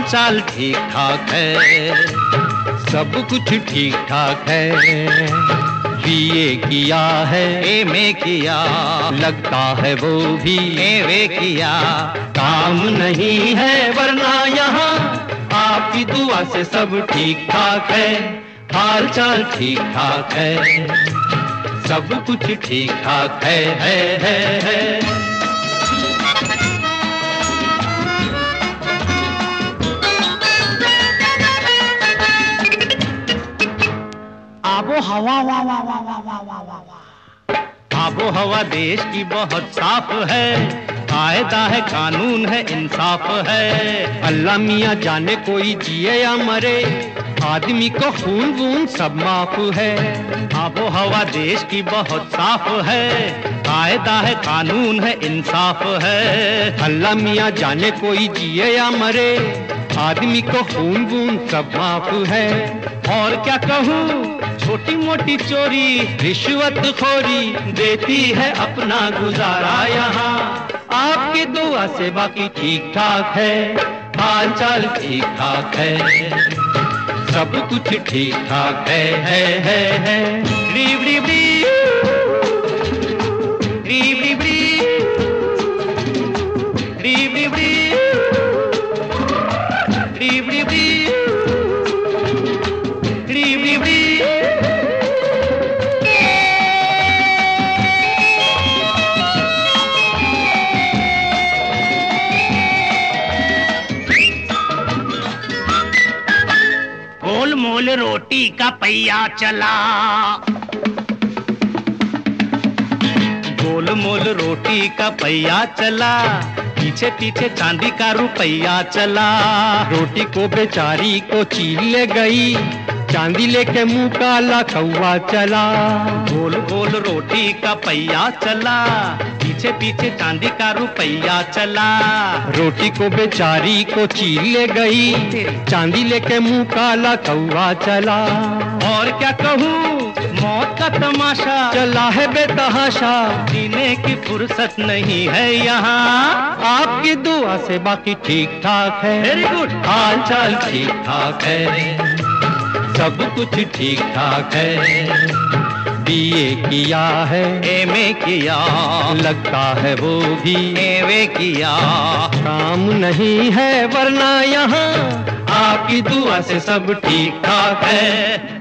चाल ठीक ठाक है, सब कुछ ठीक ठाक है। बीए किया है, एमए किया, लगता है वो भी एमए किया। काम नहीं है वरना यहाँ आपकी दुआ से सब ठीक ठाक है, हाल चाल ठीक ठाक है, सब कुछ ठीक ठाक है। आबो हवा वाह वाह वाह वाह वाह वाह वाह वाह। आबो हवा देश की बहुत साफ है, कायदा है, कानून है, इंसाफ है। अल्लाह मियाँ जाने कोई जिए या मरे, आदमी को खून वून सब माफ है। आबो हवा देश की बहुत साफ है, कायदा है, कानून है, इंसाफ है। अल्लाह मियाँ जाने कोई जिए या मरे, आदमी को खून वून सब माफ है। और क्या कहूँ, छोटी मोटी चोरी रिश्वत खोरी देती है अपना गुजारा यहाँ। आपकी दुआ से बाकी ठीक ठाक है, हाल चाल ठीक ठाक है, सब कुछ ठीक ठाक है। रीब रीब रीब रीब रीब रीब रीब रीब गोल मोल रोटी का पहिया चला, गोल मोल रोटी का पहिया चला, पीछे पीछे चांदी का रुपया चला। रोटी को बेचारी को चीर ले गई, चांदी लेके मुंह काला कौवा चला। गोल गोल रोटी का पहिया चला, पीछे पीछे चांदी का रुपया चला। रोटी को बेचारी को चीर ले गई, चांदी लेके मुंह काला कौवा चला। और क्या कहूँ, मौत का तमाशा चला है बेतहाशा, जीने की फुर्सत नहीं है यहाँ। आपकी दुआ से बाकी ठीक ठाक है, वेरी गुड, हाल चाल ठीक ठाक है, सब कुछ ठीक ठाक है। बीए किया है, एमए किया, लगता है वो भी एमए किया। काम नहीं है वरना यहाँ आपकी दुआ से सब ठीक ठाक है।